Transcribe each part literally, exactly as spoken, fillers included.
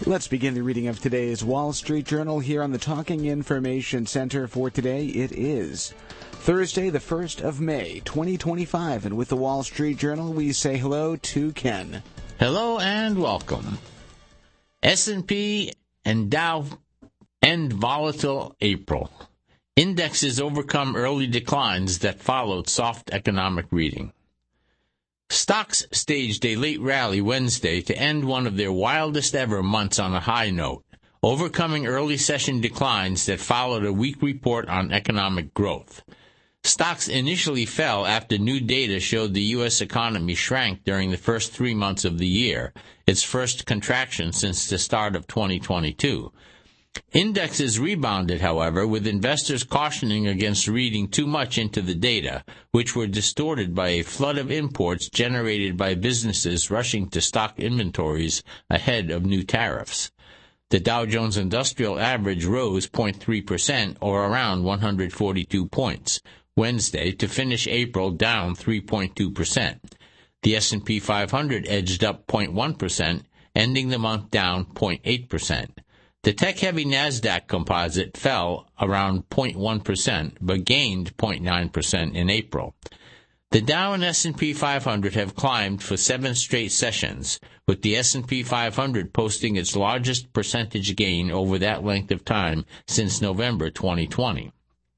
Let's begin the reading of today's Wall Street Journal here on the Talking Information Center. For today, it is Thursday, the first of May, twenty twenty-five. And with the Wall Street Journal, we say hello to Ken. Hello and welcome. S and P and Dow end volatile April. Indexes overcome early declines that followed soft economic reading. Stocks staged a late rally Wednesday to end one of their wildest ever months on a high note, overcoming early session declines that followed a weak report on economic growth. Stocks initially fell after new data showed the U S economy shrank during the first three months of the year, its first contraction since the start of twenty twenty-two. Indexes rebounded, however, with investors cautioning against reading too much into the data, which were distorted by a flood of imports generated by businesses rushing to stock inventories ahead of new tariffs. The Dow Jones Industrial Average rose zero point three percent, or around one hundred forty-two points, Wednesday to finish April down three point two percent. The S and P five hundred edged up zero point one percent, ending the month down zero point eight percent. The tech-heavy NASDAQ composite fell around zero point one percent, but gained zero point nine percent in April. The Dow and S and P five hundred have climbed for seven straight sessions, with the S and P five hundred posting its largest percentage gain over that length of time since November twenty twenty.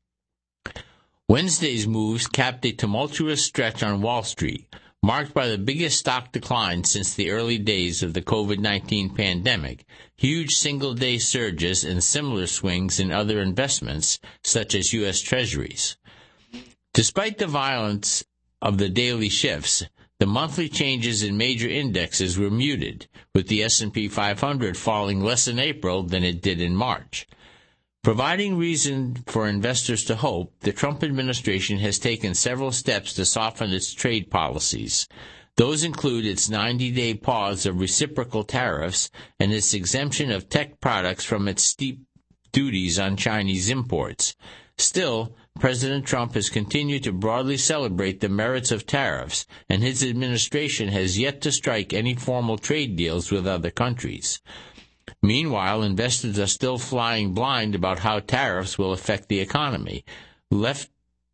Wednesday's moves capped a tumultuous stretch on Wall Street, marked by the biggest stock decline since the early days of the COVID nineteen pandemic, huge single-day surges and similar swings in other investments, such as U S Treasuries. Despite the violence of the daily shifts, the monthly changes in major indexes were muted, with the S and P five hundred falling less in April than it did in March. Providing reason for investors to hope, the Trump administration has taken several steps to soften its trade policies. Those include its ninety-day pause of reciprocal tariffs and its exemption of tech products from its steep duties on Chinese imports. Still, President Trump has continued to broadly celebrate the merits of tariffs, and his administration has yet to strike any formal trade deals with other countries. Meanwhile, investors are still flying blind about how tariffs will affect the economy, left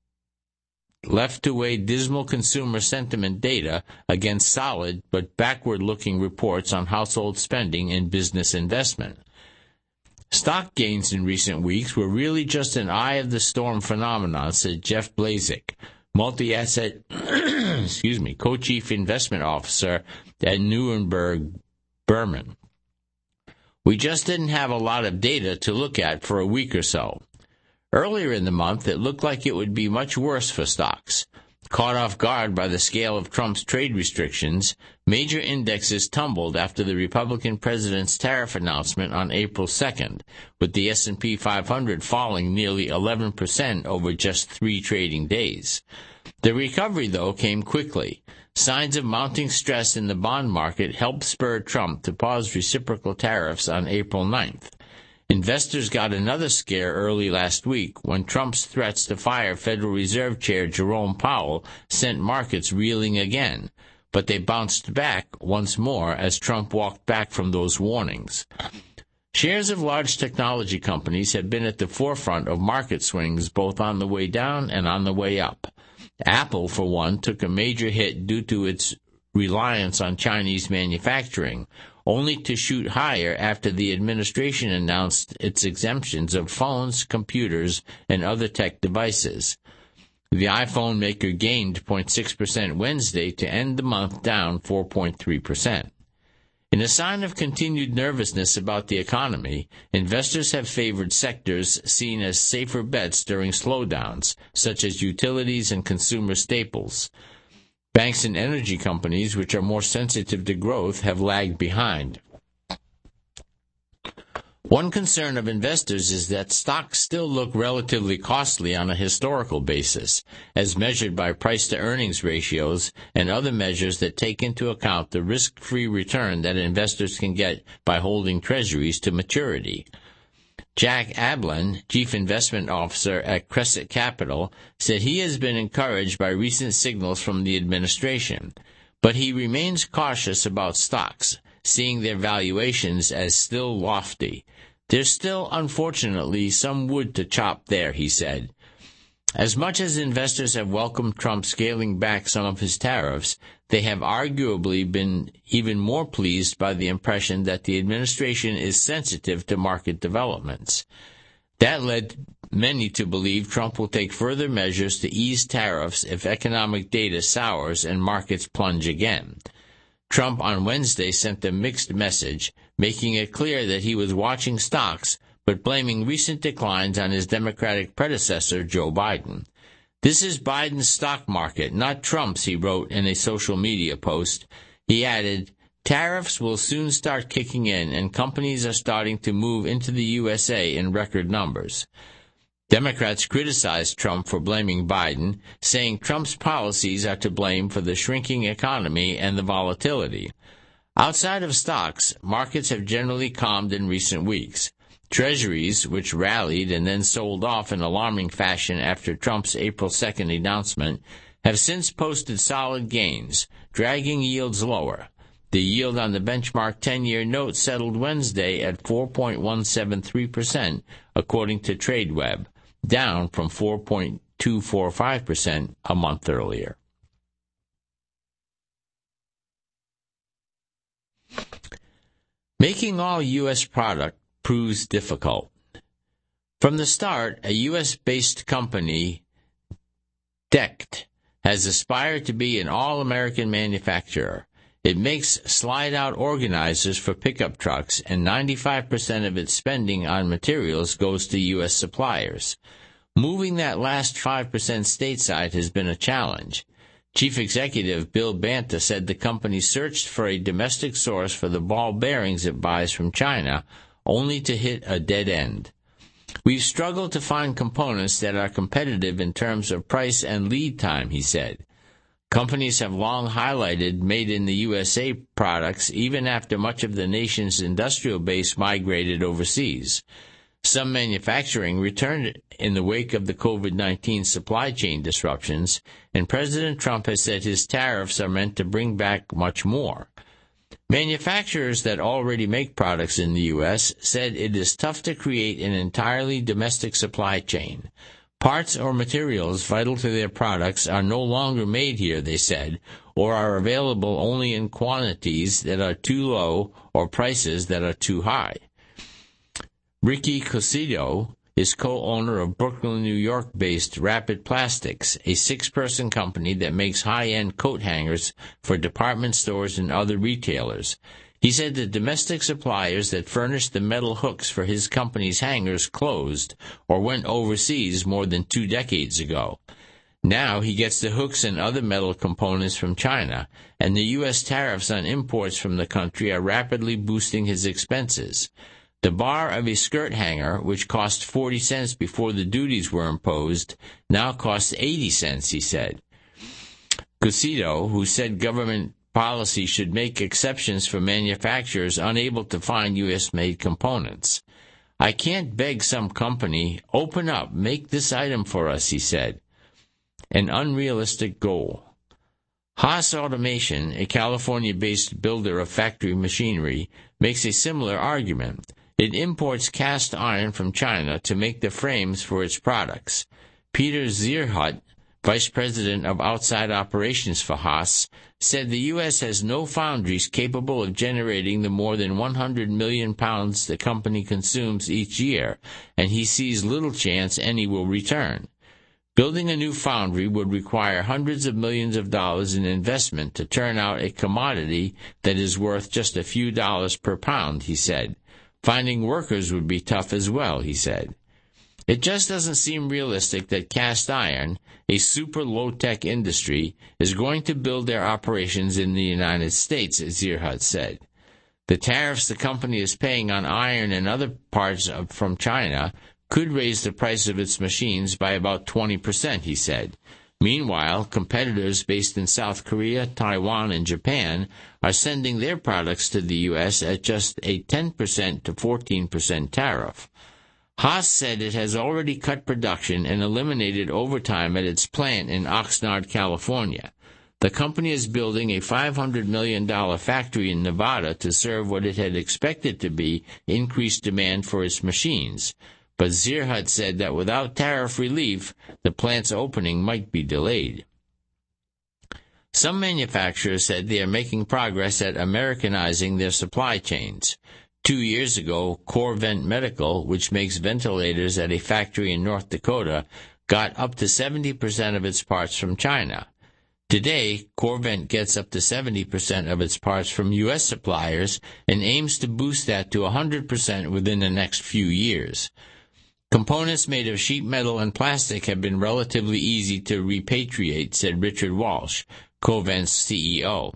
left to weigh dismal consumer sentiment data against solid but backward-looking reports on household spending and business investment. Stock gains in recent weeks were really just an eye-of-the-storm phenomenon, said Jeff Blazek, multi-asset excuse me, co-chief investment officer at Neuberger Berman. We just didn't have a lot of data to look at for a week or so. Earlier in the month, it looked like it would be much worse for stocks. Caught off guard by the scale of Trump's trade restrictions, major indexes tumbled after the Republican president's tariff announcement on April second, with the S and P five hundred falling nearly eleven percent over just three trading days. The recovery, though, came quickly. Signs of mounting stress in the bond market helped spur Trump to pause reciprocal tariffs on April ninth. Investors got another scare early last week when Trump's threats to fire Federal Reserve Chair Jerome Powell sent markets reeling again, but they bounced back once more as Trump walked back from those warnings. Shares of large technology companies have been at the forefront of market swings both on the way down and on the way up. Apple, for one, took a major hit due to its reliance on Chinese manufacturing, only to shoot higher after the administration announced its exemptions of phones, computers, and other tech devices. The iPhone maker gained zero point six percent Wednesday to end the month down four point three percent. In a sign of continued nervousness about the economy, investors have favored sectors seen as safer bets during slowdowns, such as utilities and consumer staples. Banks and energy companies, which are more sensitive to growth, have lagged behind. One concern of investors is that stocks still look relatively costly on a historical basis, as measured by price-to-earnings ratios and other measures that take into account the risk-free return that investors can get by holding treasuries to maturity. Jack Ablin, Chief Investment Officer at Crescent Capital, said he has been encouraged by recent signals from the administration, but he remains cautious about stocks, seeing their valuations as still lofty. There's still, unfortunately, some wood to chop there, he said. As much as investors have welcomed Trump scaling back some of his tariffs, they have arguably been even more pleased by the impression that the administration is sensitive to market developments. That led many to believe Trump will take further measures to ease tariffs if economic data sours and markets plunge again. Trump on Wednesday sent a mixed message, making it clear that he was watching stocks, but blaming recent declines on his Democratic predecessor, Joe Biden. This is Biden's stock market, not Trump's, he wrote in a social media post. He added, tariffs will soon start kicking in, and companies are starting to move into the U S A in record numbers. Democrats criticized Trump for blaming Biden, saying Trump's policies are to blame for the shrinking economy and the volatility. Outside of stocks, markets have generally calmed in recent weeks. Treasuries, which rallied and then sold off in alarming fashion after Trump's April second announcement, have since posted solid gains, dragging yields lower. The yield on the benchmark ten-year note settled Wednesday at four point one seven three percent, according to TradeWeb, down from four point two four five percent a month earlier. Making all U S product proves difficult. From the start, a U S-based company, D E C T, has aspired to be an all-American manufacturer. It makes slide-out organizers for pickup trucks, and ninety-five percent of its spending on materials goes to U S suppliers. Moving that last five percent stateside has been a challenge. Chief Executive Bill Banta said the company searched for a domestic source for the ball bearings it buys from China, only to hit a dead end. We've struggled to find components that are competitive in terms of price and lead time, he said. Companies have long highlighted made in the U S A products even after much of the nation's industrial base migrated overseas. Some manufacturing returned in the wake of the COVID nineteen supply chain disruptions, and President Trump has said his tariffs are meant to bring back much more. Manufacturers that already make products in the U S said it is tough to create an entirely domestic supply chain. Parts or materials vital to their products are no longer made here, they said, or are available only in quantities that are too low or prices that are too high. Ricky Cosido is co-owner of Brooklyn, New York-based Rapid Plastics, a six-person company that makes high-end coat hangers for department stores and other retailers. He said the domestic suppliers that furnished the metal hooks for his company's hangers closed or went overseas more than two decades ago. Now he gets the hooks and other metal components from China, and the U S tariffs on imports from the country are rapidly boosting his expenses. The bar of a skirt hanger, which cost forty cents before the duties were imposed, now costs eighty cents, he said. Cosido, who said government policy should make exceptions for manufacturers unable to find U S-made components. I can't beg some company, open up, make this item for us, he said. An unrealistic goal. Haas Automation, a California-based builder of factory machinery, makes a similar argument. It imports cast iron from China to make the frames for its products. Peter Zierhut, vice president of outside operations for Haas, said the U S has no foundries capable of generating the more than one hundred million pounds the company consumes each year, and he sees little chance any will return. Building a new foundry would require hundreds of millions of dollars in investment to turn out a commodity that is worth just a few dollars per pound, he said. Finding workers would be tough as well, he said. It just doesn't seem realistic that cast iron, a super low-tech industry, is going to build their operations in the United States, Zierhut said. The tariffs the company is paying on iron and other parts of, from China could raise the price of its machines by about twenty percent, he said. Meanwhile, competitors based in South Korea, Taiwan, and Japan are sending their products to the U S at just a ten percent to fourteen percent tariff. Haas said it has already cut production and eliminated overtime at its plant in Oxnard, California. The company is building a five hundred million dollars factory in Nevada to serve what it had expected to be increased demand for its machines. But Zierhut said that without tariff relief, the plant's opening might be delayed. Some manufacturers said they are making progress at Americanizing their supply chains. Two years ago, Corvent Medical, which makes ventilators at a factory in North Dakota, got up to seventy percent of its parts from China. Today, Corvent gets up to seventy percent of its parts from U S suppliers and aims to boost that to one hundred percent within the next few years. Components made of sheet metal and plastic have been relatively easy to repatriate, said Richard Walsh, Corvent's C E O.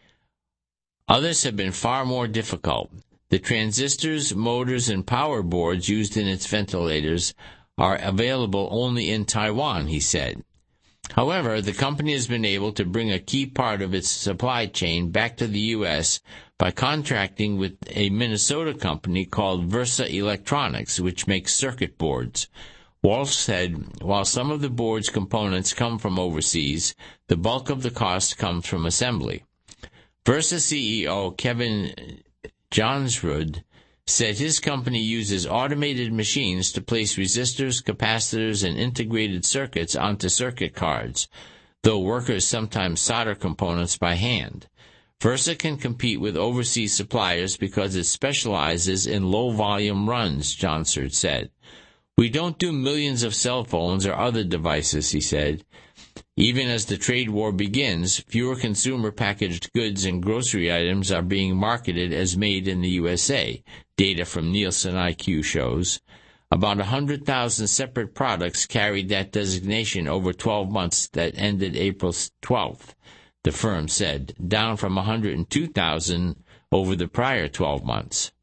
Others have been far more difficult. The transistors, motors, and power boards used in its ventilators are available only in Taiwan, he said. However, the company has been able to bring a key part of its supply chain back to the U S by contracting with a Minnesota company called Versa Electronics, which makes circuit boards. Walsh said, while some of the board's components come from overseas, the bulk of the cost comes from assembly. Versa C E O Kevin Johnsrud said his company uses automated machines to place resistors, capacitors, and integrated circuits onto circuit cards, though workers sometimes solder components by hand. Versa can compete with overseas suppliers because it specializes in low-volume runs, Johnsrud said. We don't do millions of cell phones or other devices, he said. Even as the trade war begins, fewer consumer packaged goods and grocery items are being marketed as made in the U S A, data from Nielsen I Q shows. About one hundred thousand separate products carried that designation over twelve months that ended April twelfth, the firm said, down from one hundred two thousand over the prior twelve months.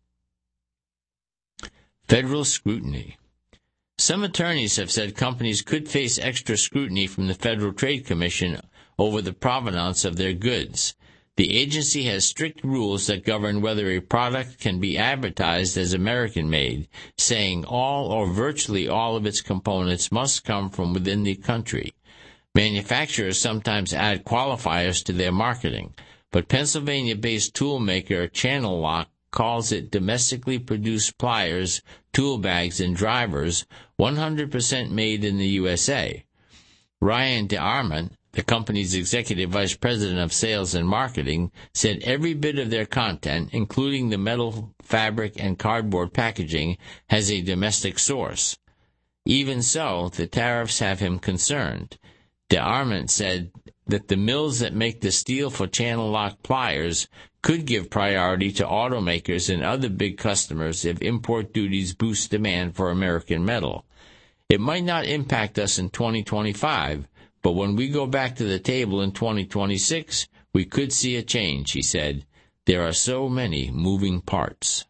Federal scrutiny. Some attorneys have said companies could face extra scrutiny from the Federal Trade Commission over the provenance of their goods. The agency has strict rules that govern whether a product can be advertised as American-made, saying all or virtually all of its components must come from within the country. Manufacturers sometimes add qualifiers to their marketing, but Pennsylvania-based toolmaker Channel Lock calls it domestically produced pliers, tool bags, and drivers, one hundred percent made in the U S A. Ryan DeArmond, the company's executive vice president of sales and marketing, said every bit of their content, including the metal, fabric, and cardboard packaging, has a domestic source. Even so, the tariffs have him concerned. DeArmond said that the mills that make the steel for Channel Lock pliers could give priority to automakers and other big customers if import duties boost demand for American metal. It might not impact us in twenty twenty-five, but when we go back to the table in twenty twenty-six, we could see a change, he said. There are so many moving parts.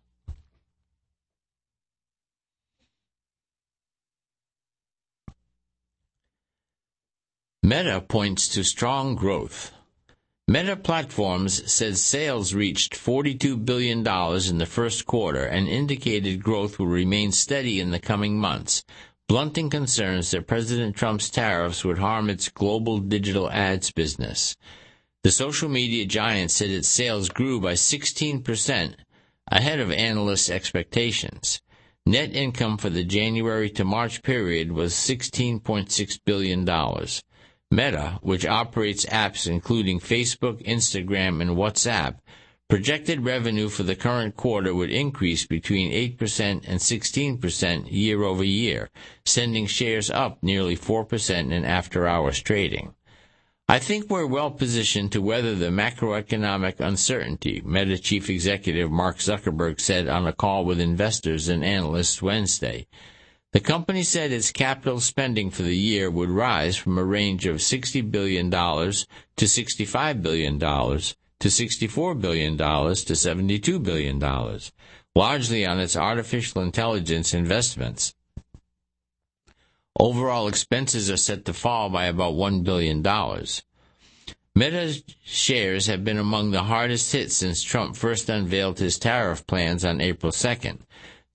Meta points to strong growth. Meta Platforms says sales reached forty-two billion dollars in the first quarter and indicated growth will remain steady in the coming months, blunting concerns that President Trump's tariffs would harm its global digital ads business. The social media giant said its sales grew by sixteen percent, ahead of analysts' expectations. Net income for the January to March period was sixteen point six billion dollars. Meta, which operates apps including Facebook, Instagram, and WhatsApp, projected revenue for the current quarter would increase between eight percent and sixteen percent year over year, sending shares up nearly four percent in after-hours trading. I think we're well positioned to weather the macroeconomic uncertainty, Meta chief executive Mark Zuckerberg said on a call with investors and analysts Wednesday. The company said its capital spending for the year would rise from a range of sixty billion dollars to sixty-five billion dollars to sixty-four billion dollars to seventy-two billion dollars, largely on its artificial intelligence investments. Overall expenses are set to fall by about one billion dollars. Meta's shares have been among the hardest hit since Trump first unveiled his tariff plans on April second.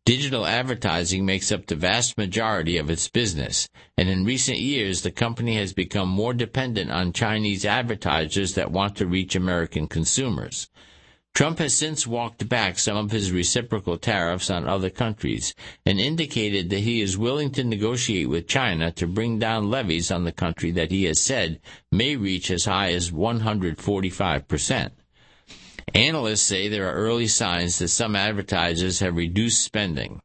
Digital advertising makes up the vast majority of its business, and in recent years the company has become more dependent on Chinese advertisers that want to reach American consumers. Trump has since walked back some of his reciprocal tariffs on other countries and indicated that he is willing to negotiate with China to bring down levies on the country that he has said may reach as high as one hundred forty-five percent. Analysts say there are early signs that some advertisers have reduced spending.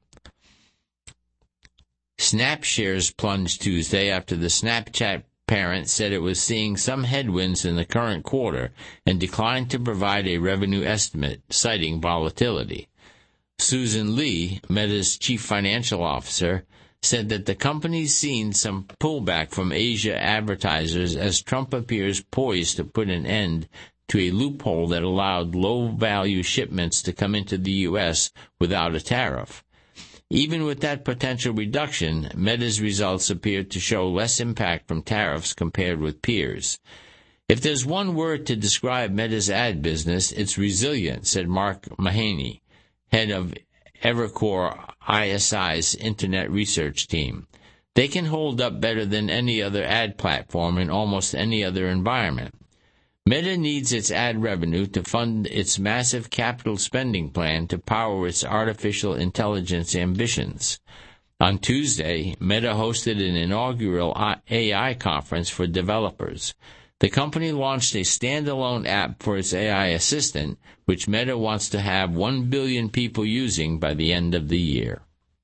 Snap shares plunged Tuesday after the Snapchat parent said it was seeing some headwinds in the current quarter and declined to provide a revenue estimate, citing volatility. Susan Li, Meta's chief financial officer, said that the company's seen some pullback from Asia advertisers as Trump appears poised to put an end to a loophole that allowed low-value shipments to come into the U S without a tariff. Even with that potential reduction, Meta's results appear to show less impact from tariffs compared with peers. If there's one word to describe Meta's ad business, it's resilient, said Mark Mahaney, head of Evercore I S I's Internet Research Team. They can hold up better than any other ad platform in almost any other environment. Meta needs its ad revenue to fund its massive capital spending plan to power its artificial intelligence ambitions. On Tuesday, Meta hosted an inaugural A I conference for developers. The company launched a standalone app for its A I assistant, which Meta wants to have one billion people using by the end of the year.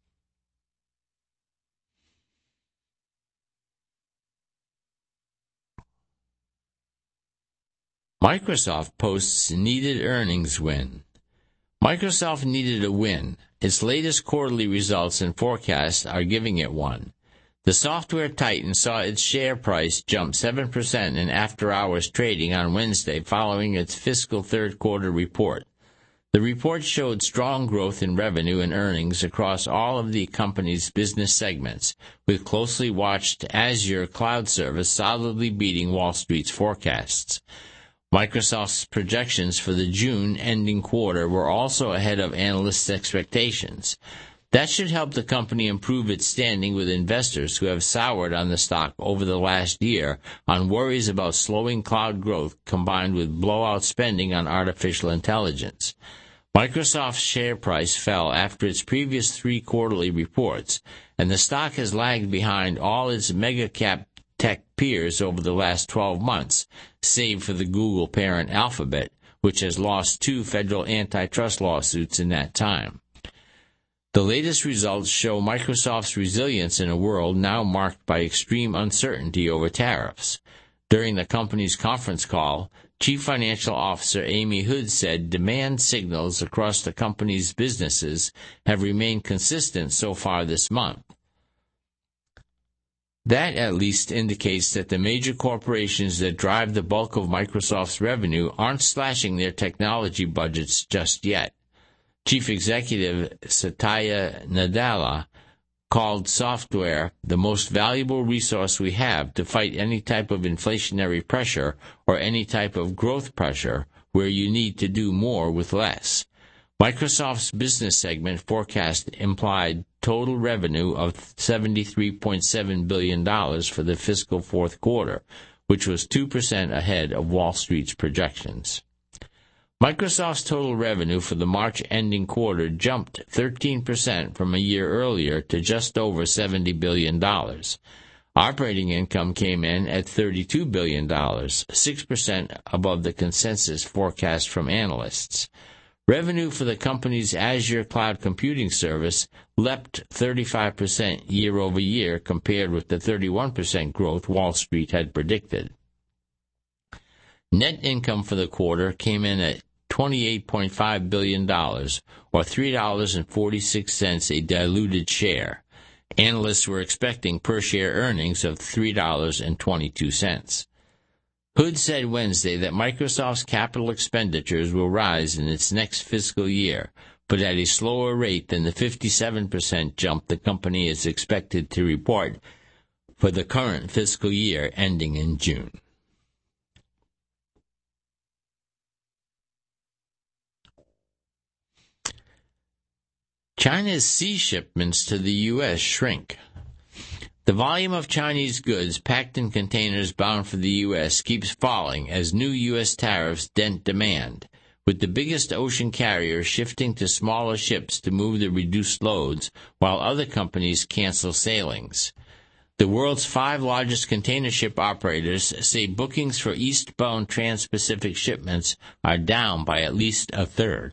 Microsoft posts needed earnings win. Microsoft needed a win. Its latest quarterly results and forecasts are giving it one. The software titan saw its share price jump seven percent in after-hours trading on Wednesday following its fiscal third-quarter report. The report showed strong growth in revenue and earnings across all of the company's business segments, with closely watched Azure cloud service solidly beating Wall Street's forecasts. Microsoft's projections for the June ending quarter were also ahead of analysts' expectations. That should help the company improve its standing with investors who have soured on the stock over the last year on worries about slowing cloud growth combined with blowout spending on artificial intelligence. Microsoft's share price fell after its previous three quarterly reports, and the stock has lagged behind all its mega-cap tech peers over the last twelve months, save for the Google parent Alphabet, which has lost two federal antitrust lawsuits in that time. The latest results show Microsoft's resilience in a world now marked by extreme uncertainty over tariffs. During the company's conference call, Chief Financial Officer Amy Hood said demand signals across the company's businesses have remained consistent so far this month. That at least indicates that the major corporations that drive the bulk of Microsoft's revenue aren't slashing their technology budgets just yet. Chief Executive Satya Nadella called software the most valuable resource we have to fight any type of inflationary pressure or any type of growth pressure where you need to do more with less. Microsoft's business segment forecast implied total revenue of seventy-three point seven billion dollars for the fiscal fourth quarter, which was two percent ahead of Wall Street's projections. Microsoft's total revenue for the March ending quarter jumped thirteen percent from a year earlier to just over seventy billion dollars. Operating income came in at thirty-two billion dollars, six percent above the consensus forecast from analysts. Revenue for the company's Azure cloud computing service leapt thirty-five percent year over year compared with the thirty-one percent growth Wall Street had predicted. Net income for the quarter came in at twenty-eight point five billion dollars, or three dollars and forty-six cents a diluted share. Analysts were expecting per-share earnings of three dollars and twenty-two cents. Hood said Wednesday that Microsoft's capital expenditures will rise in its next fiscal year, but at a slower rate than the fifty-seven percent jump the company is expected to report for the current fiscal year ending in June. China's sea shipments to the U S shrink. The volume of Chinese goods packed in containers bound for the U S keeps falling as new U S tariffs dent demand, with the biggest ocean carriers shifting to smaller ships to move the reduced loads, while other companies cancel sailings. The world's five largest container ship operators say bookings for eastbound trans-Pacific shipments are down by at least a third.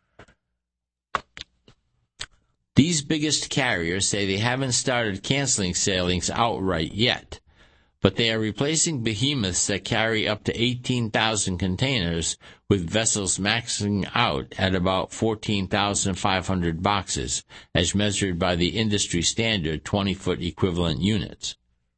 These biggest carriers say they haven't started canceling sailings outright yet, but they are replacing behemoths that carry up to eighteen thousand containers with vessels maxing out at about fourteen thousand five hundred boxes, as measured by the industry standard twenty-foot equivalent units.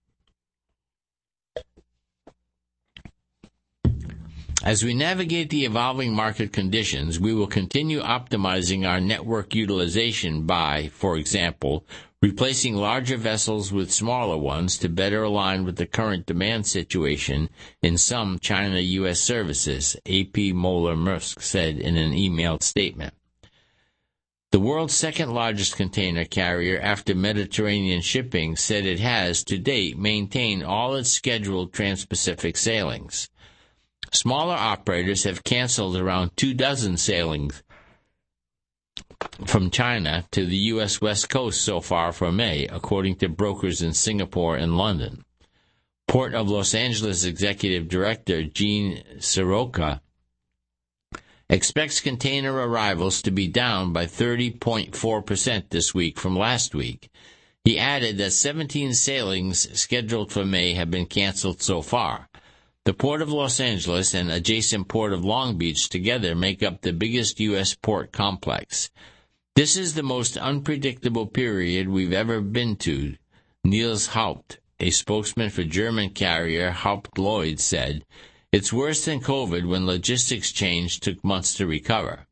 As we navigate the evolving market conditions, we will continue optimizing our network utilization by, for example, replacing larger vessels with smaller ones to better align with the current demand situation in some China-U S services, A P Moller-Maersk said in an emailed statement. The world's second-largest container carrier after Mediterranean Shipping said it has, to date, maintained all its scheduled trans-Pacific sailings. Smaller operators have canceled around two dozen sailings from China to the U S West Coast so far for May, according to brokers in Singapore and London. Port of Los Angeles Executive Director Gene Soroka expects container arrivals to be down by thirty point four percent this week from last week. He added that seventeen sailings scheduled for May have been canceled so far. The Port of Los Angeles and adjacent Port of Long Beach together make up the biggest U S port complex. This is the most unpredictable period we've ever been to, Niels Haupt, a spokesman for German carrier Haupt Lloyd, said. It's worse than COVID when logistics change took months to recover.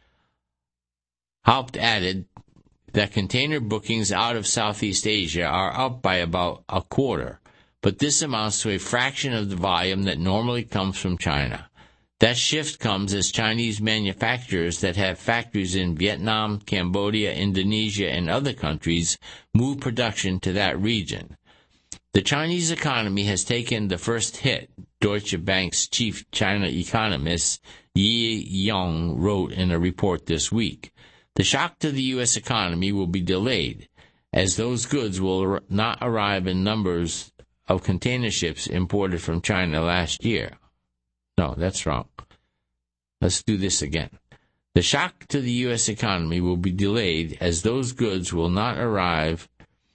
Haupt added that container bookings out of Southeast Asia are up by about a quarter, but this amounts to a fraction of the volume that normally comes from China. That shift comes as Chinese manufacturers that have factories in Vietnam, Cambodia, Indonesia, and other countries move production to that region. The Chinese economy has taken the first hit, Deutsche Bank's chief China economist Yi Yong wrote in a report this week. The shock to the U S economy will be delayed, as those goods will not arrive in numbers of container ships imported from China last year. No, that's wrong. Let's do this again. The shock to the U S economy will be delayed as those goods will not arrive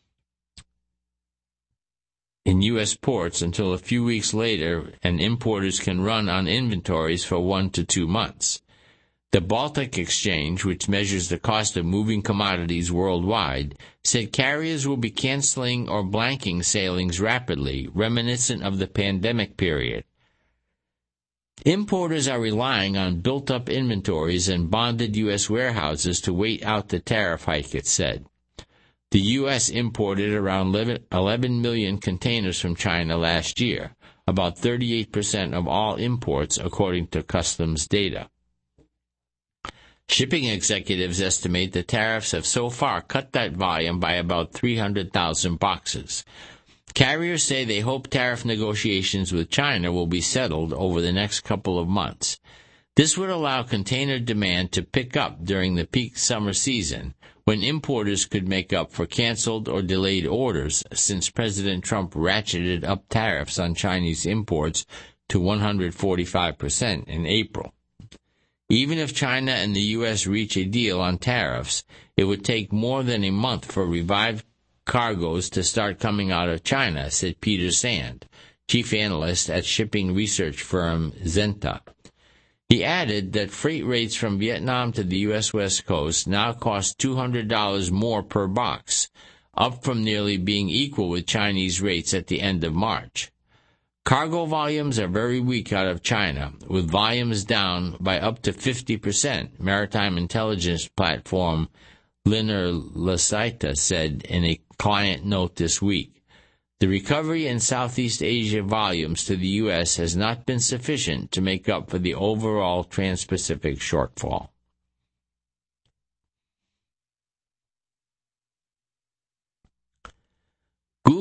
in U S ports until a few weeks later, and importers can run on inventories for one to two months. The Baltic Exchange, which measures the cost of moving commodities worldwide, said carriers will be canceling or blanking sailings rapidly, reminiscent of the pandemic period. Importers are relying on built-up inventories and bonded U S warehouses to wait out the tariff hike, it said. The U S imported around eleven million containers from China last year, about thirty-eight percent of all imports, according to customs data. Shipping executives estimate the tariffs have so far cut that volume by about three hundred thousand boxes. Carriers say they hope tariff negotiations with China will be settled over the next couple of months. This would allow container demand to pick up during the peak summer season, when importers could make up for canceled or delayed orders since President Trump ratcheted up tariffs on Chinese imports to one hundred forty-five percent in April. Even if China and the U S reach a deal on tariffs, it would take more than a month for revived cargoes to start coming out of China, said Peter Sand, chief analyst at shipping research firm Zenta. He added that freight rates from Vietnam to the U S West Coast now cost two hundred dollars more per box, up from nearly being equal with Chinese rates at the end of March. Cargo volumes are very weak out of China, with volumes down by up to fifty percent, maritime intelligence platform Liner Lasita said in a client note this week. The recovery in Southeast Asia volumes to the U S has not been sufficient to make up for the overall Trans-Pacific shortfall.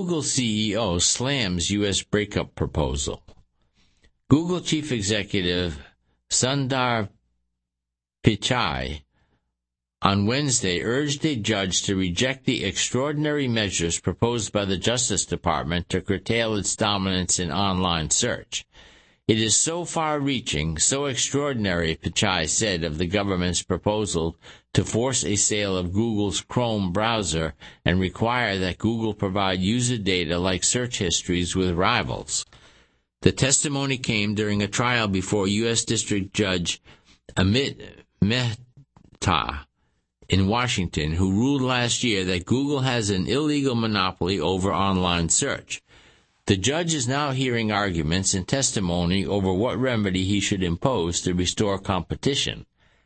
Google C E O slams U S breakup proposal. Google Chief Executive Sundar Pichai on Wednesday urged a judge to reject the extraordinary measures proposed by the Justice Department to curtail its dominance in online search. It is so far-reaching, so extraordinary, Pichai said of the government's proposal to force a sale of Google's Chrome browser and require that Google provide user data like search histories with rivals. The testimony came during a trial before U S District Judge Amit Mehta in Washington, who ruled last year that Google has an illegal monopoly over online search. The judge is now hearing arguments and testimony over what remedy he should impose to restore competition.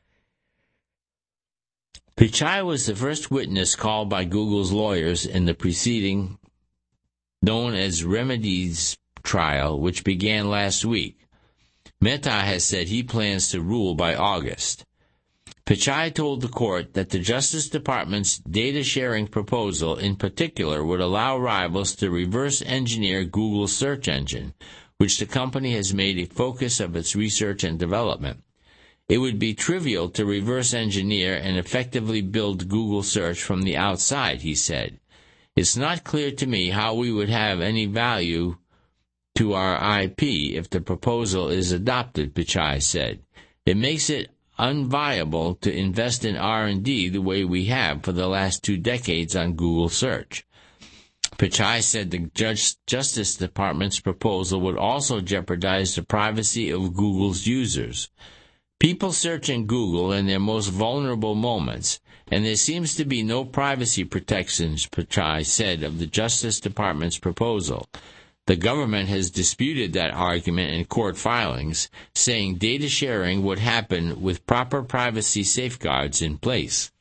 Pichai was the first witness called by Google's lawyers in the proceeding known as Remedies trial, which began last week. Mehta has said he plans to rule by August. Pichai told the court that the Justice Department's data-sharing proposal in particular would allow rivals to reverse-engineer Google's search engine, which the company has made a focus of its research and development. It would be trivial to reverse-engineer and effectively build Google search from the outside, he said. It's not clear to me how we would have any value to our I P if the proposal is adopted, Pichai said. It makes it unviable to invest in R and D the way we have for the last two decades on Google search. Pichai said the Judge, Justice Department's proposal would also jeopardize the privacy of Google's users. People search in Google in their most vulnerable moments, and there seems to be no privacy protections, Pichai said of the Justice Department's proposal. The government has disputed that argument in court filings, saying data sharing would happen with proper privacy safeguards in place.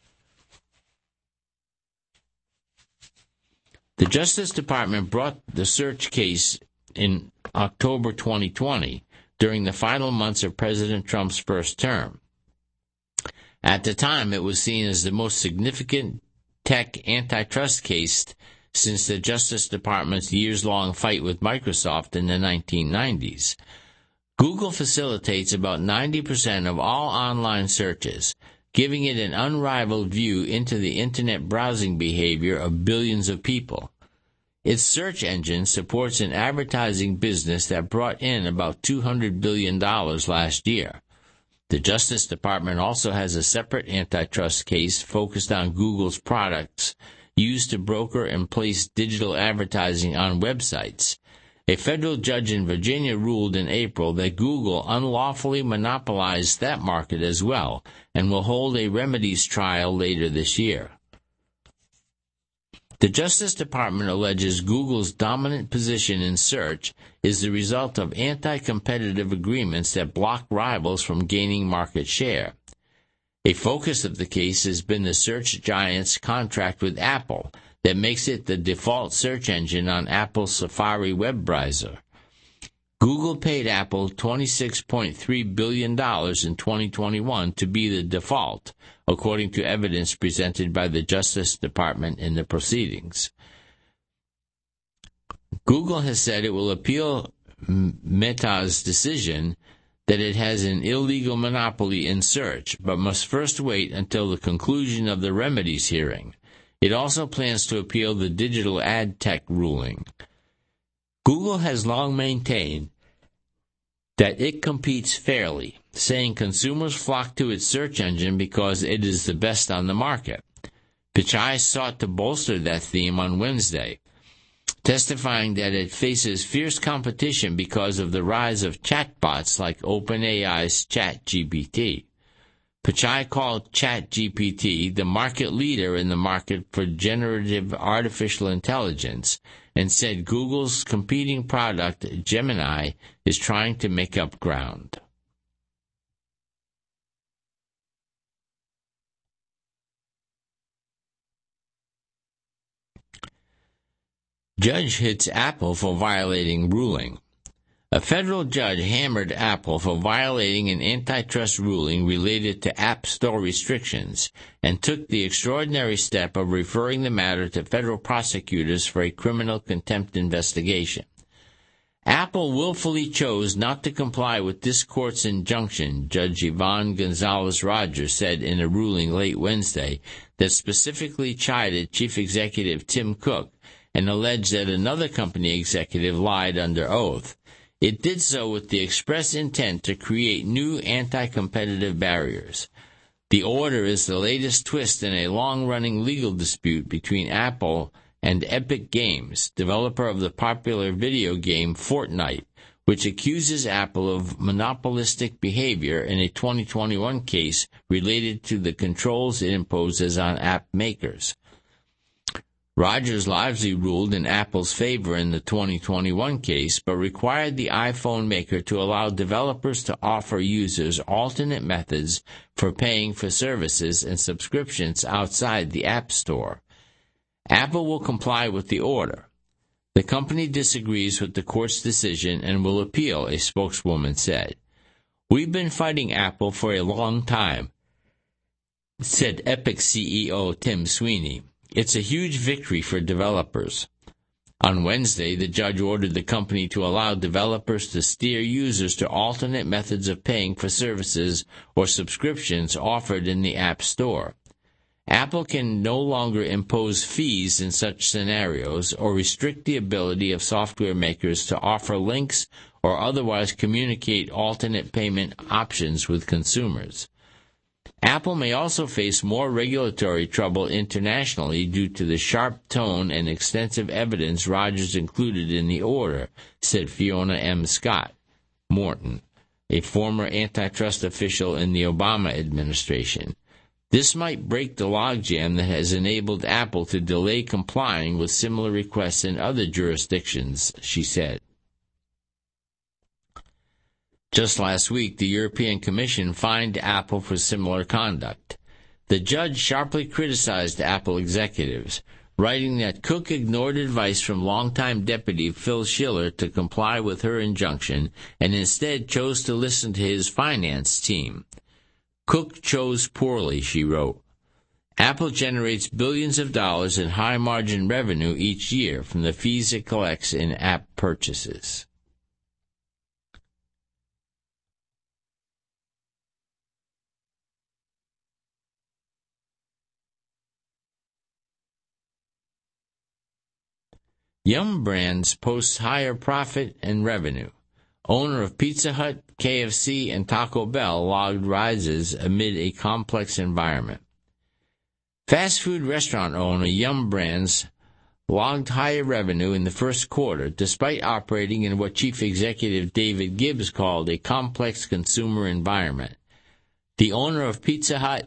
The Justice Department brought the search case in October twenty twenty, during the final months of President Trump's first term. At the time, it was seen as the most significant tech antitrust case since the Justice Department's years-long fight with Microsoft in the nineteen nineties. Google facilitates about ninety percent of all online searches, giving it an unrivaled view into the Internet browsing behavior of billions of people. Its search engine supports an advertising business that brought in about two hundred billion dollars last year. The Justice Department also has a separate antitrust case focused on Google's products used to broker and place digital advertising on websites. A federal judge in Virginia ruled in April that Google unlawfully monopolized that market as well and will hold a remedies trial later this year. The Justice Department alleges Google's dominant position in search is the result of anti-competitive agreements that block rivals from gaining market share. A focus of the case has been the search giant's contract with Apple that makes it the default search engine on Apple's Safari web browser. Google paid Apple twenty-six point three billion dollars in twenty twenty-one to be the default, according to evidence presented by the Justice Department in the proceedings. Google has said it will appeal Meta's decision that it has an illegal monopoly in search, but must first wait until the conclusion of the remedies hearing. It also plans to appeal the digital ad tech ruling. Google has long maintained that it competes fairly, saying consumers flock to its search engine because it is the best on the market. Pichai sought to bolster that theme on Wednesday, testifying that it faces fierce competition because of the rise of chatbots like OpenAI's ChatGPT. Pichai called ChatGPT the market leader in the market for generative artificial intelligence and said Google's competing product, Gemini, is trying to make up ground. Judge hits Apple for violating ruling. A federal judge hammered Apple for violating an antitrust ruling related to App Store restrictions and took the extraordinary step of referring the matter to federal prosecutors for a criminal contempt investigation. Apple willfully chose not to comply with this court's injunction, Judge Yvonne Gonzalez-Rogers said in a ruling late Wednesday that specifically chided Chief Executive Tim Cook and alleged that another company executive lied under oath. It did so with the express intent to create new anti-competitive barriers. The order is the latest twist in a long-running legal dispute between Apple and Epic Games, developer of the popular video game Fortnite, which accuses Apple of monopolistic behavior in a twenty twenty-one case related to the controls it imposes on app makers. Rogers largely ruled in Apple's favor in the twenty twenty-one case, but required the iPhone maker to allow developers to offer users alternate methods for paying for services and subscriptions outside the App Store. Apple will comply with the order. The company disagrees with the court's decision and will appeal, a spokeswoman said. "We've been fighting Apple for a long time," said Epic C E O Tim Sweeney. "It's a huge victory for developers." On Wednesday, the judge ordered the company to allow developers to steer users to alternate methods of paying for services or subscriptions offered in the App Store. Apple can no longer impose fees in such scenarios or restrict the ability of software makers to offer links or otherwise communicate alternate payment options with consumers. Apple may also face more regulatory trouble internationally due to the sharp tone and extensive evidence Rogers included in the order, said Fiona M. Scott Morton, a former antitrust official in the Obama administration. This might break the logjam that has enabled Apple to delay complying with similar requests in other jurisdictions, she said. Just last week, the European Commission fined Apple for similar conduct. The judge sharply criticized Apple executives, writing that Cook ignored advice from longtime deputy Phil Schiller to comply with her injunction and instead chose to listen to his finance team. Cook chose poorly, she wrote. Apple generates billions of dollars in high-margin revenue each year from the fees it collects in app purchases. Yum! Brands posts higher profit and revenue. Owner of Pizza Hut, K F C, and Taco Bell logged rises amid a complex environment. Fast food restaurant owner Yum! Brands logged higher revenue in the first quarter, despite operating in what Chief Executive David Gibbs called a complex consumer environment. The owner of Pizza Hut,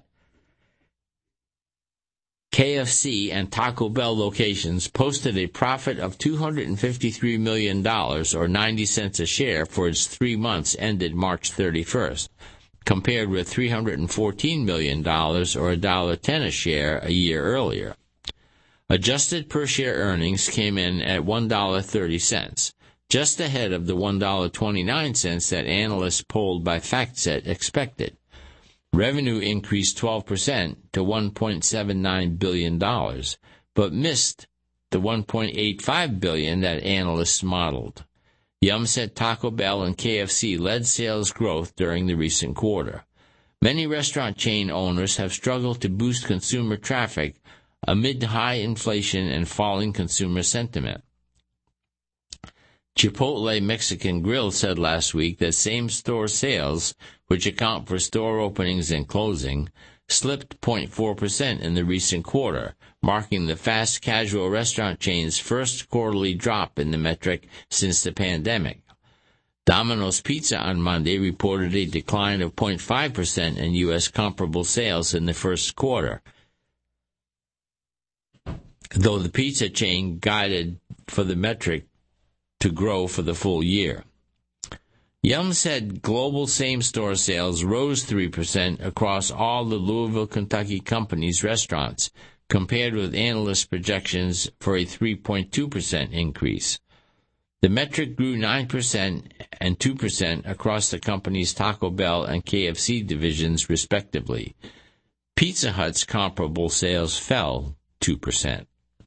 K F C, and Taco Bell locations posted a profit of two hundred fifty-three million dollars, or ninety cents a share, for its three months ended March thirty-first, compared with three hundred fourteen million dollars, or one dollar ten a share, a year earlier. Adjusted per-share earnings came in at one dollar thirty, just ahead of the one dollar twenty-nine that analysts polled by FactSet expected. Revenue increased twelve percent to one point seven nine billion dollars, but missed the one point eight five billion dollars that analysts modeled. Yum! Said Taco Bell and K F C led sales growth during the recent quarter. Many restaurant chain owners have struggled to boost consumer traffic amid high inflation and falling consumer sentiment. Chipotle Mexican Grill said last week that same-store sales, which account for store openings and closing, slipped zero point four percent in the recent quarter, marking the fast casual restaurant chain's first quarterly drop in the metric since the pandemic. Domino's Pizza on Monday reported a decline of zero point five percent in U S comparable sales in the first quarter, though the pizza chain guided for the metric to grow for the full year. Yum! Said global same-store sales rose three percent across all the Louisville, Kentucky company's restaurants, compared with analyst projections for a three point two percent increase. The metric grew nine percent and two percent across the company's Taco Bell and K F C divisions, respectively. Pizza Hut's comparable sales fell two percent.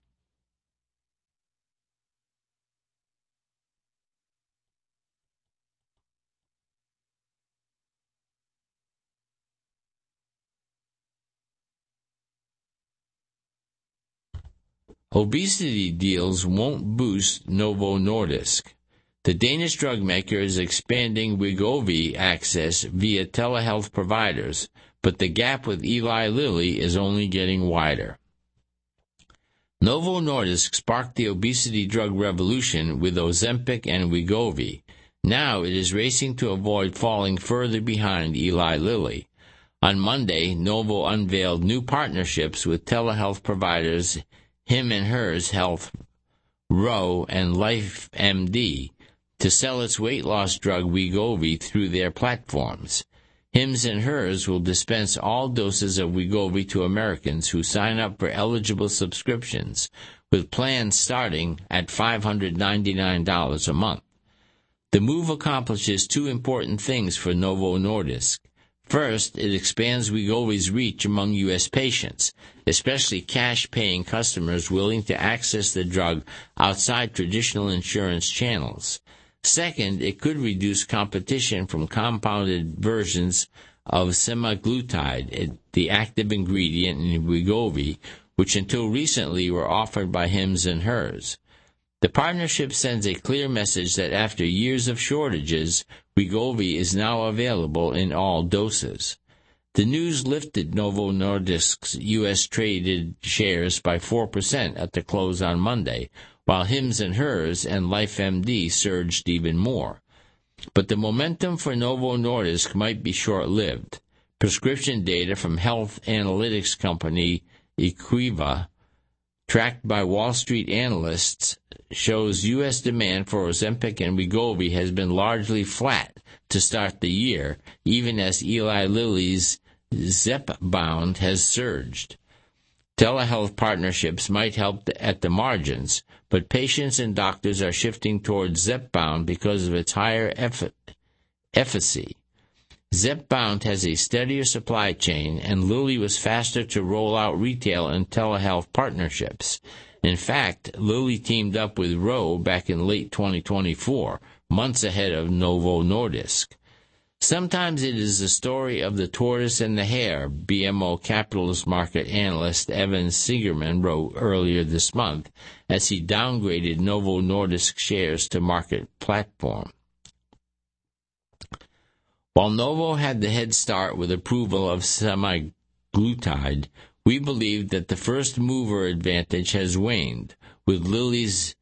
Obesity deals won't boost Novo Nordisk. The Danish drug maker is expanding Wegovy access via telehealth providers, but the gap with Eli Lilly is only getting wider. Novo Nordisk sparked the obesity drug revolution with Ozempic and Wegovy. Now it is racing to avoid falling further behind Eli Lilly. On Monday, Novo unveiled new partnerships with telehealth providers Him and Hers Health, Ro, and LifeMD to sell its weight loss drug Wegovy through their platforms. Hims and Hers will dispense all doses of Wegovy to Americans who sign up for eligible subscriptions, with plans starting at five hundred ninety-nine dollars a month. The move accomplishes two important things for Novo Nordisk. First, it expands Wegovy's reach among U S patients, especially cash-paying customers willing to access the drug outside traditional insurance channels. Second, it could reduce competition from compounded versions of semaglutide, the active ingredient in Wegovy, which until recently were offered by Hims and Hers. The partnership sends a clear message that after years of shortages, Wegovy is now available in all doses. The news lifted Novo Nordisk's U S traded shares by four percent at the close on Monday, while Hims and Hers and LifeMD surged even more. But the momentum for Novo Nordisk might be short-lived. Prescription data from health analytics company Equiva, tracked by Wall Street analysts, shows U S demand for Ozempic and Wegovy has been largely flat to start the year, even as Eli Lilly's Zepbound has surged. Telehealth partnerships might help at the margins, but patients and doctors are shifting towards Zepbound because of its higher eff- efficacy. Zepbound has a steadier supply chain, and Lilly was faster to roll out retail and telehealth partnerships. In fact, Lilly teamed up with Ro back in late twenty twenty-four, months ahead of Novo Nordisk. Sometimes it is the story of the tortoise and the hare, B M O capitalist market analyst Evan Sigerman wrote earlier this month as he downgraded Novo Nordisk shares to market platform. While Novo had the head start with approval of semaglutide, we believe that the first mover advantage has waned, with Lilly's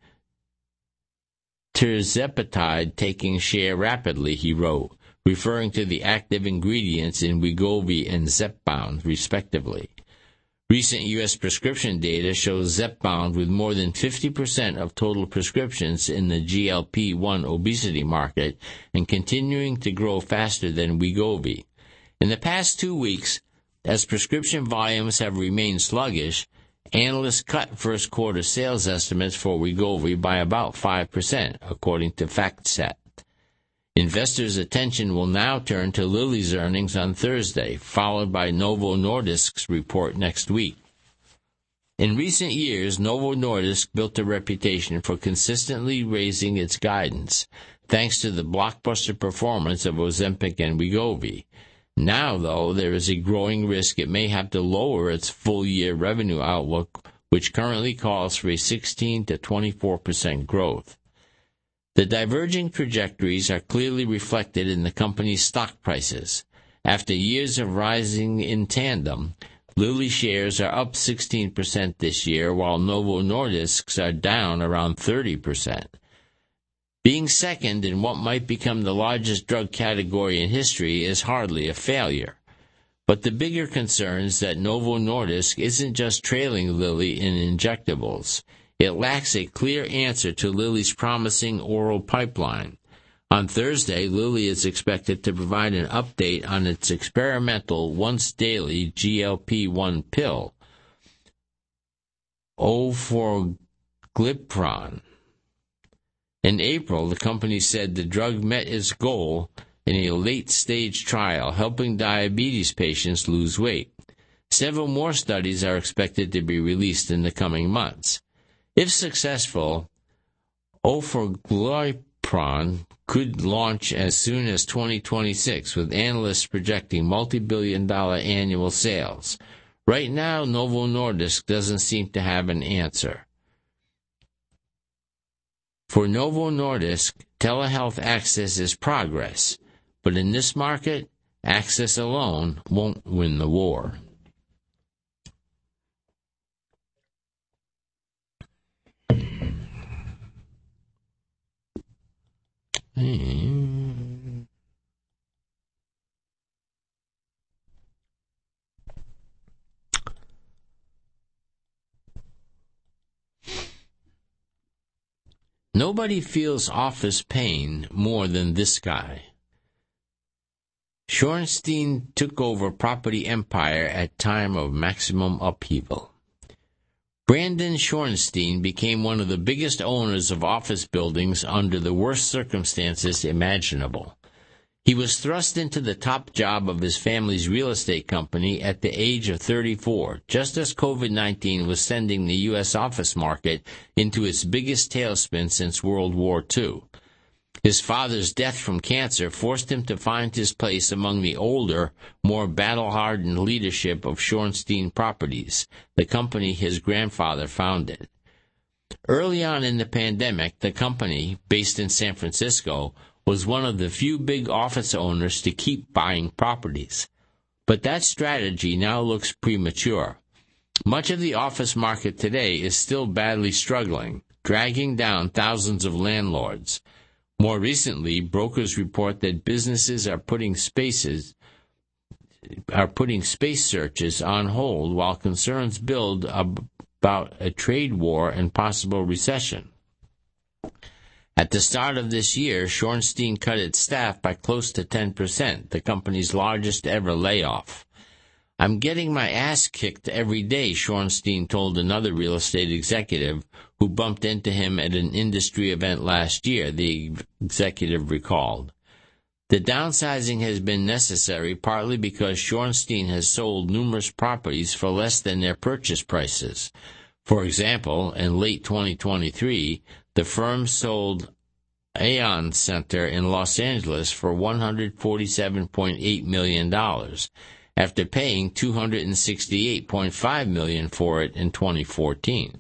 tirzepatide taking share rapidly, he wrote, referring to the active ingredients in Wegovy and Zepbound, respectively. Recent U S prescription data shows Zepbound with more than fifty percent of total prescriptions in the G L P one obesity market and continuing to grow faster than Wegovy. In the past two weeks, as prescription volumes have remained sluggish, analysts cut first quarter sales estimates for Wegovy by about five percent, according to FactSet. Investors' attention will now turn to Lilly's earnings on Thursday, followed by Novo Nordisk's report next week. In recent years, Novo Nordisk built a reputation for consistently raising its guidance, thanks to the blockbuster performance of Ozempic and Wegovy. Now, though, there is a growing risk it may have to lower its full-year revenue outlook, which currently calls for a sixteen to twenty-four percent growth. The diverging trajectories are clearly reflected in the company's stock prices. After years of rising in tandem, Lilly shares are up sixteen percent this year, while Novo Nordisk's are down around thirty percent. Being second in what might become the largest drug category in history is hardly a failure. But the bigger concern is that Novo Nordisk isn't just trailing Lilly in injectables. It lacks a clear answer to Lilly's promising oral pipeline. On Thursday, Lilly is expected to provide an update on its experimental once-daily G L P one pill, orforglipron. In April, the company said the drug met its goal in a late-stage trial, helping diabetes patients lose weight. Several more studies are expected to be released in the coming months. If successful, orforglipron could launch as soon as twenty twenty-six, with analysts projecting multi-billion dollar annual sales. Right now, Novo Nordisk doesn't seem to have an answer. For Novo Nordisk, telehealth access is progress, but in this market, access alone won't win the war. Hmm. Nobody feels office pain more than this guy. Shorenstein took over property empire at time of maximum upheaval. Brandon Shorenstein became one of the biggest owners of office buildings under the worst circumstances imaginable. He was thrust into the top job of his family's real estate company at the age of thirty-four, just as COVID nineteen was sending the U S office market into its biggest tailspin since World War Two. His father's death from cancer forced him to find his place among the older, more battle-hardened leadership of Shorenstein Properties, the company his grandfather founded. Early on in the pandemic, the company, based in San Francisco, was one of the few big office owners to keep buying properties. But that strategy now looks premature. Much of the office market today is still badly struggling, dragging down thousands of landlords. More recently, brokers report that businesses are putting spaces are putting space searches on hold while concerns build about a trade war and possible recession. At the start of this year, Shorenstein cut its staff by close to ten percent, the company's largest ever layoff. I'm getting my ass kicked every day, Shorenstein told another real estate executive who bumped into him at an industry event last year, the executive recalled. The downsizing has been necessary partly because Shorenstein has sold numerous properties for less than their purchase prices. For example, in late twenty twenty-three, the firm sold Aon Center in Los Angeles for one hundred forty-seven point eight million dollars, after paying two hundred sixty-eight point five million dollars for it in twenty fourteen.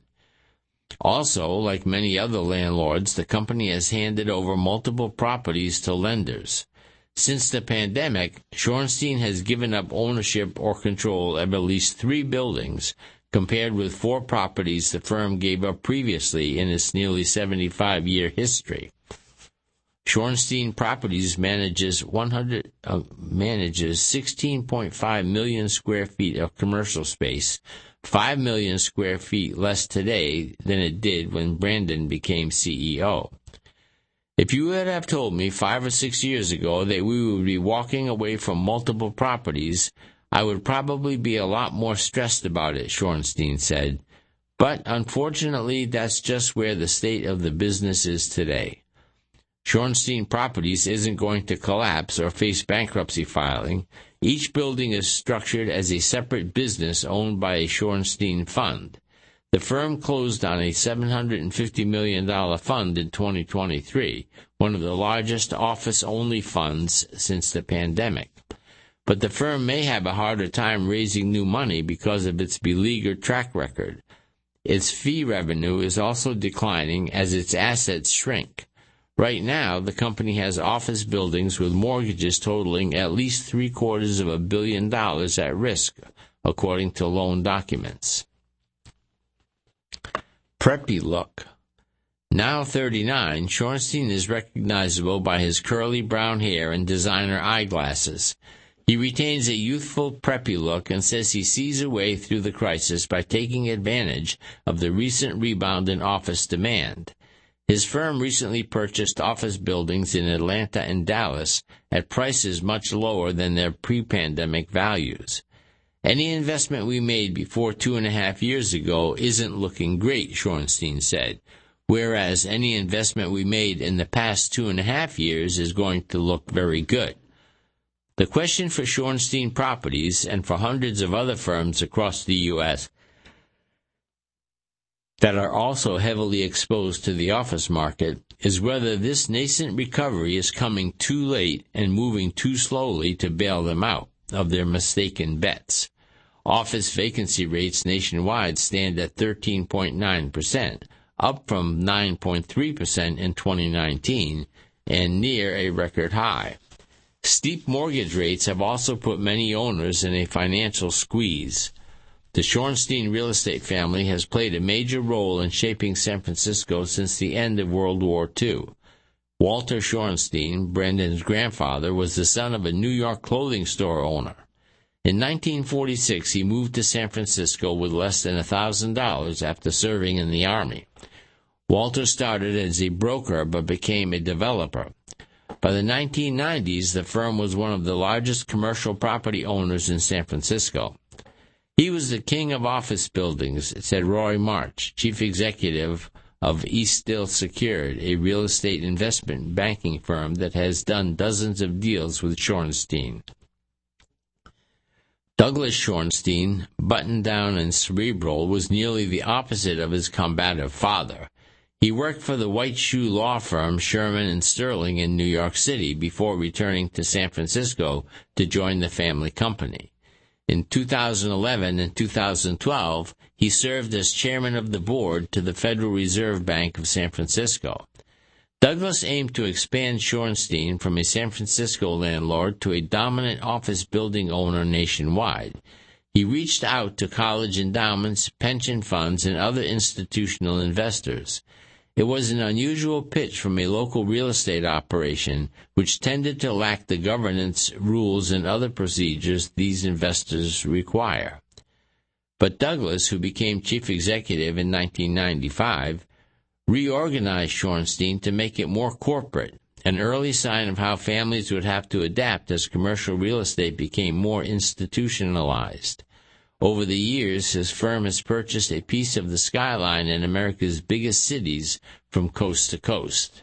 Also, like many other landlords, the company has handed over multiple properties to lenders. Since the pandemic, Shorenstein has given up ownership or control of at least three buildings, compared with four properties the firm gave up previously in its nearly seventy-five-year history. Shorenstein Properties manages one hundred uh, manages sixteen point five million square feet of commercial space, five million square feet less today than it did when Brandon became C E O. If you would have told me five or six years ago that we would be walking away from multiple properties, I would probably be a lot more stressed about it, Shorenstein said. But unfortunately, that's just where the state of the business is today. Shorenstein Properties isn't going to collapse or face bankruptcy filing. Each building is structured as a separate business owned by a Shorenstein fund. The firm closed on a seven hundred fifty million dollars fund in twenty twenty-three, one of the largest office-only funds since the pandemic. But the firm may have a harder time raising new money because of its beleaguered track record. Its fee revenue is also declining as its assets shrink. Right now, the company has office buildings with mortgages totaling at least three-quarters of a billion dollars at risk, according to loan documents. Preppy look. Now thirty-nine, Shorenstein is recognizable by his curly brown hair and designer eyeglasses. He retains a youthful, preppy look and says he sees a way through the crisis by taking advantage of the recent rebound in office demand. His firm recently purchased office buildings in Atlanta and Dallas at prices much lower than their pre-pandemic values. Any investment we made before two and a half years ago isn't looking great, Shorenstein said. whereas any investment we made in the past two and a half years is going to look very good. The question for Shorenstein Properties and for hundreds of other firms across the U S that are also heavily exposed to the office market is whether this nascent recovery is coming too late and moving too slowly to bail them out of their mistaken bets. Office vacancy rates nationwide stand at thirteen point nine percent, up from nine point three percent in twenty nineteen and near a record high. Steep mortgage rates have also put many owners in a financial squeeze. The Shorenstein real estate family has played a major role in shaping San Francisco since the end of World War Two. Walter Shorenstein, Brandon's grandfather, was the son of a New York clothing store owner. In nineteen forty-six, he moved to San Francisco with less than one thousand dollars after serving in the Army. Walter started as a broker but became a developer. By the nineteen nineties, the firm was one of the largest commercial property owners in San Francisco. He was the king of office buildings, said Roy March, chief executive of Eastdil Secured, a real estate investment banking firm that has done dozens of deals with Shorenstein. Douglas Shorenstein, buttoned down and cerebral, was nearly the opposite of his combative father. He worked for the white shoe law firm Sherman and Sterling in New York City before returning to San Francisco to join the family company. In two thousand eleven and two thousand twelve, he served as chairman of the board to the Federal Reserve Bank of San Francisco. Douglas aimed to expand Shorenstein from a San Francisco landlord to a dominant office building owner nationwide. He reached out to college endowments, pension funds, and other institutional investors. It was an unusual pitch from a local real estate operation, which tended to lack the governance, rules, and other procedures these investors require. But Douglas, who became chief executive in nineteen ninety-five, reorganized Shorenstein to make it more corporate, an early sign of how families would have to adapt as commercial real estate became more institutionalized. Over the years, his firm has purchased a piece of the skyline in America's biggest cities from coast to coast.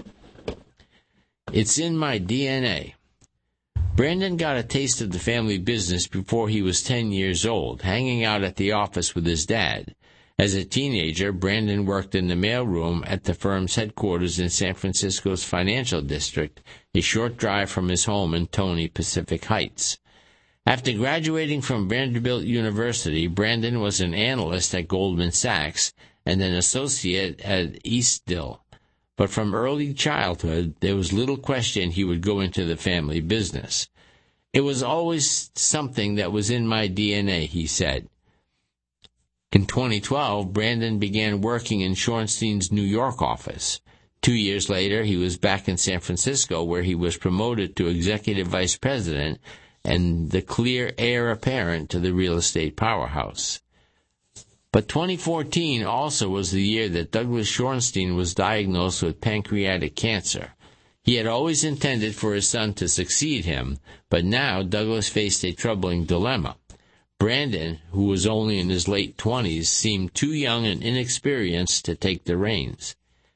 It's in my D N A. Brandon got a taste of the family business before he was ten years old, hanging out at the office with his dad. As a teenager, Brandon worked in the mailroom at the firm's headquarters in San Francisco's financial district, a short drive from his home in Tony, Pacific Heights. After graduating from Vanderbilt University, Brandon was an analyst at Goldman Sachs and an associate at Eastdil. But from early childhood, there was little question he would go into the family business. It was always something that was in my D N A, he said. In twenty twelve, Brandon began working in Shorenstein's New York office. Two years later, he was back in San Francisco, where he was promoted to executive vice president and the clear heir apparent to the real estate powerhouse. But twenty fourteen also was the year that Douglas Shorenstein was diagnosed with pancreatic cancer. He had always intended for his son to succeed him, but now Douglas faced a troubling dilemma. Brandon, who was only in his late twenties, seemed too young and inexperienced to take the reins.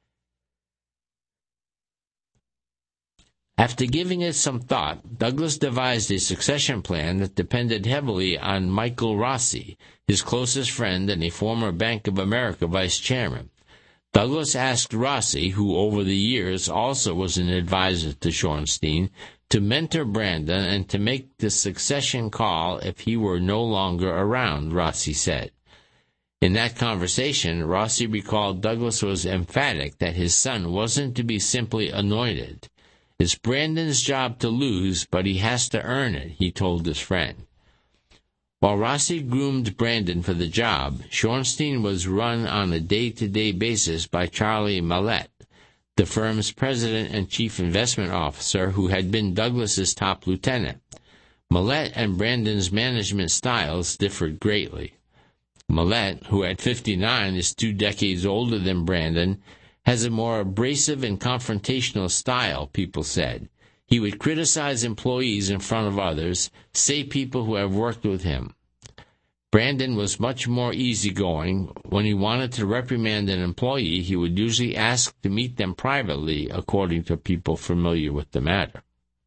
After giving it some thought, Douglas devised a succession plan that depended heavily on Michael Rossi, his closest friend and a former Bank of America vice chairman. Douglas asked Rossi, who over the years also was an advisor to Shorenstein, to mentor Brandon and to make the succession call if he were no longer around, Rossi said. In that conversation, Rossi recalled Douglas was emphatic that his son wasn't to be simply anointed. It's Brandon's job to lose, but he has to earn it, he told his friend. While Rossi groomed Brandon for the job, Shorenstein was run on a day-to-day basis by Charlie Millette, the firm's president and chief investment officer, who had been Douglas's top lieutenant. Millette and Brandon's management styles differed greatly. Millette, who at fifty-nine is two decades older than Brandon, has a more abrasive and confrontational style, people said. He would criticize employees in front of others, say people who have worked with him. Brandon was much more easygoing. When he wanted to reprimand an employee, he would usually ask to meet them privately, according to people familiar with the matter.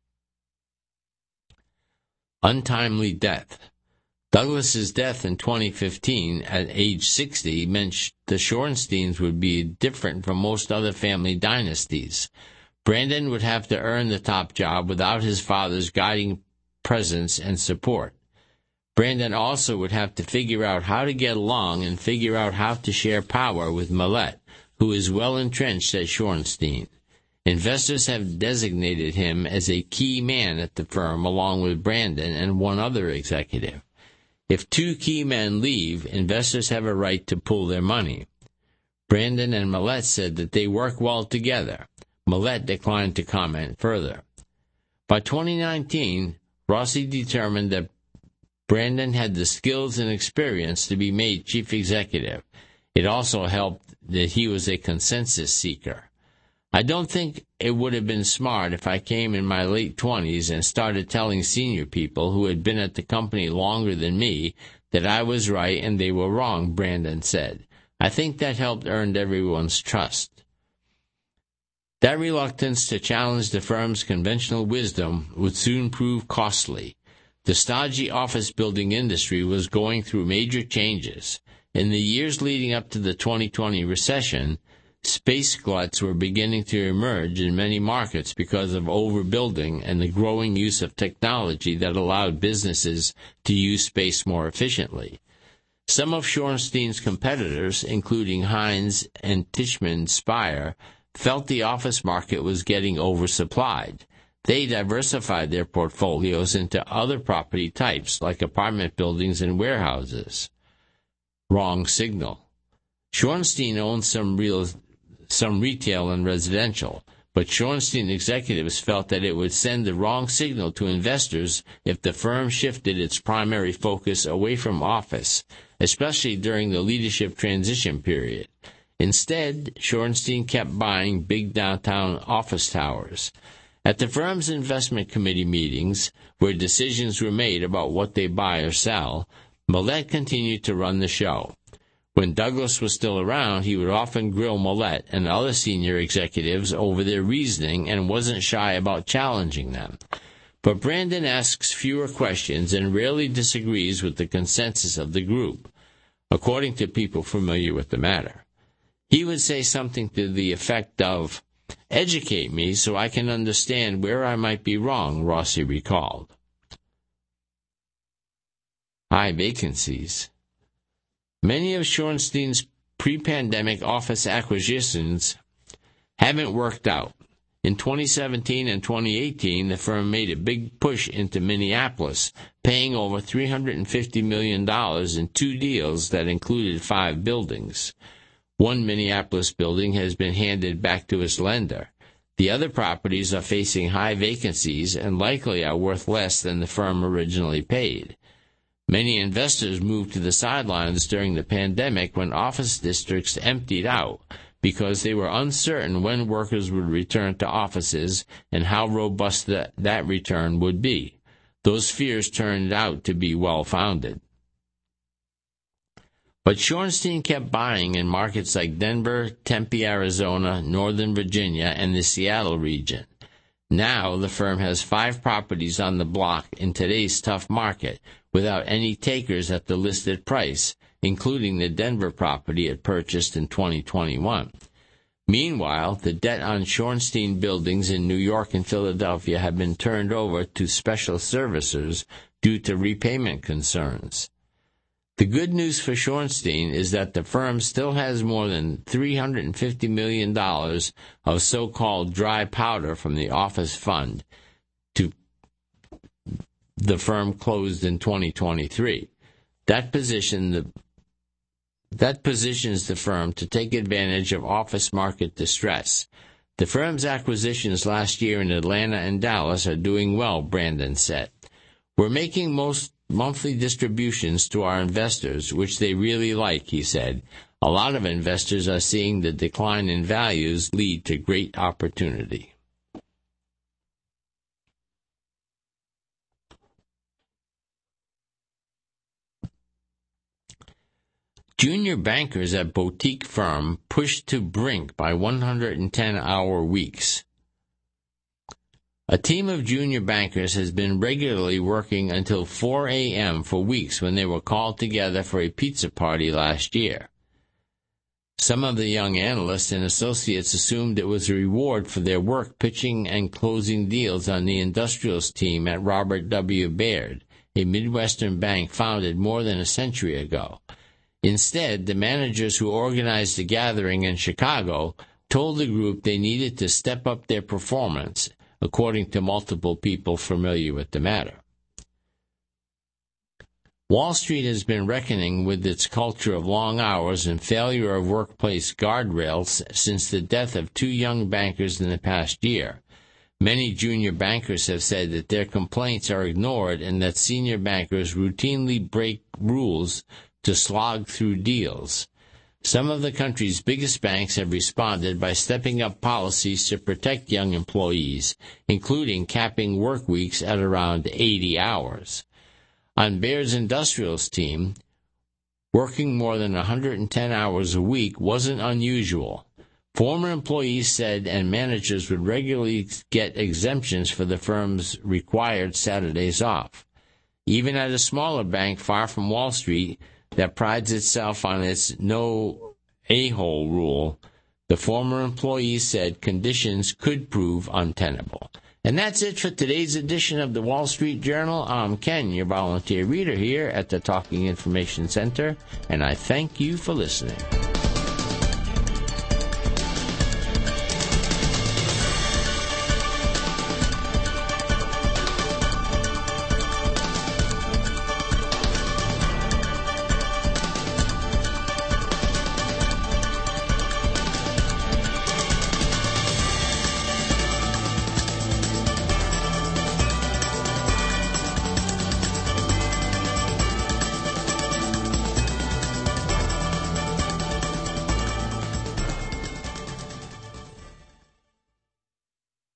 Untimely death. Douglas's death in twenty fifteen at age sixty meant the Shorensteins would be different from most other family dynasties. Brandon would have to earn the top job without his father's guiding presence and support. Brandon also would have to figure out how to get along and figure out how to share power with Millett, who is well entrenched at Shorenstein. Investors have designated him as a key man at the firm along with Brandon and one other executive. If two key men leave, investors have a right to pull their money. Brandon and Millett said that they work well together. Millett declined to comment further. By twenty nineteen, Rossi determined that Brandon had the skills and experience to be made chief executive. It also helped that he was a consensus seeker. I don't think it would have been smart if I came in my late twenties and started telling senior people who had been at the company longer than me that I was right and they were wrong, Brandon said. I think that helped earn everyone's trust. That reluctance to challenge the firm's conventional wisdom would soon prove costly. The stodgy office building industry was going through major changes. In the years leading up to the twenty twenty recession, space gluts were beginning to emerge in many markets because of overbuilding and the growing use of technology that allowed businesses to use space more efficiently. Some of Shorenstein's competitors, including Heinz and Tishman Speyer, felt the office market was getting oversupplied. They diversified their portfolios into other property types, like apartment buildings and warehouses. Wrong signal. Shorenstein owned some real, some retail and residential, but Shorenstein executives felt that it would send the wrong signal to investors if the firm shifted its primary focus away from office, especially during the leadership transition period. Instead, Shorenstein kept buying big downtown office towers. At the firm's investment committee meetings, where decisions were made about what they buy or sell, Millett continued to run the show. When Douglas was still around, he would often grill Millett and other senior executives over their reasoning and wasn't shy about challenging them. But Brandon asks fewer questions and rarely disagrees with the consensus of the group, according to people familiar with the matter. He would say something to the effect of, "Educate me so I can understand where I might be wrong," Rossi recalled. High vacancies. Many of Shorenstein's pre-pandemic office acquisitions haven't worked out. In twenty seventeen and twenty eighteen, the firm made a big push into Minneapolis, paying over three hundred fifty million dollars in two deals that included five buildings. One Minneapolis building has been handed back to its lender. The other properties are facing high vacancies and likely are worth less than the firm originally paid. Many investors moved to the sidelines during the pandemic when office districts emptied out because they were uncertain when workers would return to offices and how robust that, that return would be. Those fears turned out to be well-founded. But Shorenstein kept buying in markets like Denver, Tempe, Arizona, Northern Virginia, and the Seattle region. Now the firm has five properties on the block in today's tough market without any takers at the listed price, including the Denver property it purchased in twenty twenty-one. Meanwhile, the debt on Shorenstein buildings in New York and Philadelphia have been turned over to special servicers due to repayment concerns. The good news for Shorenstein is that the firm still has more than three hundred fifty million dollars of so-called dry powder from the office fund to the firm closed in twenty twenty-three. That position the that positions the firm to take advantage of office market distress. The firm's acquisitions last year in Atlanta and Dallas are doing well, Brandon said. We're making most monthly distributions to our investors, which they really like, he said. A lot of investors are seeing the decline in values lead to great opportunity. Junior bankers at boutique firm pushed to brink by one hundred ten hour weeks. A team of junior bankers has been regularly working until four a.m. for weeks when they were called together for a pizza party last year. Some of the young analysts and associates assumed it was a reward for their work pitching and closing deals on the industrials team at Robert W. Baird, a Midwestern bank founded more than a century ago. Instead, the managers who organized the gathering in Chicago told the group they needed to step up their performance, according to multiple people familiar with the matter. Wall Street has been reckoning with its culture of long hours and failure of workplace guardrails since the death of two young bankers in the past year. Many junior bankers have said that their complaints are ignored and that senior bankers routinely break rules to slog through deals. Some of the country's biggest banks have responded by stepping up policies to protect young employees, including capping work weeks at around eighty hours. On Baird's industrials team, working more than one hundred ten hours a week wasn't unusual. Former employees said and managers would regularly get exemptions for the firm's required Saturdays off. Even at a smaller bank far from Wall Street that prides itself on its no a-hole rule, the former employees said conditions could prove untenable. And that's it for today's edition of the Wall Street Journal. I'm Ken, your volunteer reader here at the Talking Information Center, and I thank you for listening.